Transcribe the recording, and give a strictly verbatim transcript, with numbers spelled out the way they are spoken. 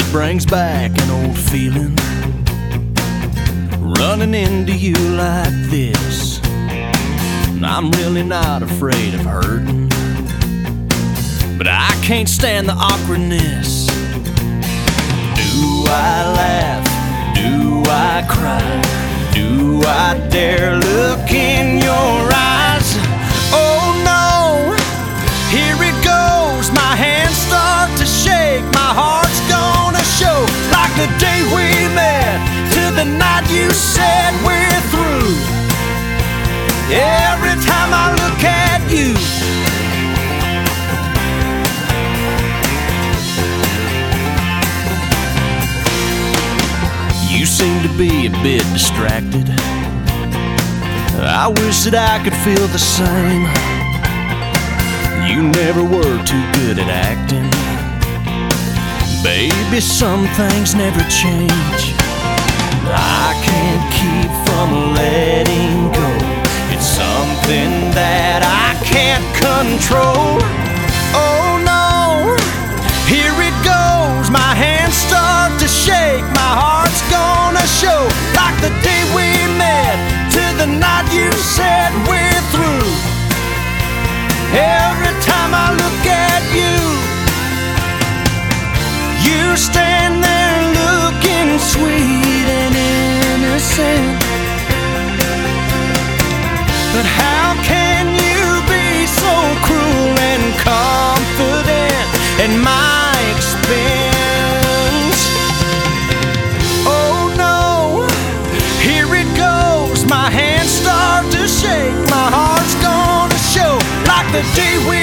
brings back an old feeling, running into you like this. I'm really not afraid of hurting, but I can't stand the awkwardness. Do I laugh? Do I cry? Do I dare look in your eyes? Oh no, here it goes. My hands start to shake, my heart's gonna show. Like the day we met, to the night you said we're through. Every time I look at you, you seem to be a bit distracted. I wish that I could feel the same. You never were too good at acting. Baby, some things never change. I can't keep from letting go. It's something that I can't control. Oh no, here it goes. My hands start to shake, my heart's gonna show. Like the day we met, to the night you said we're through. Every time I look at you, you stand there looking sweet and innocent. But how can you be so cruel and confident at my expense? Oh no, here it goes. My hands start to shake, my heart's gonna show. Like the day we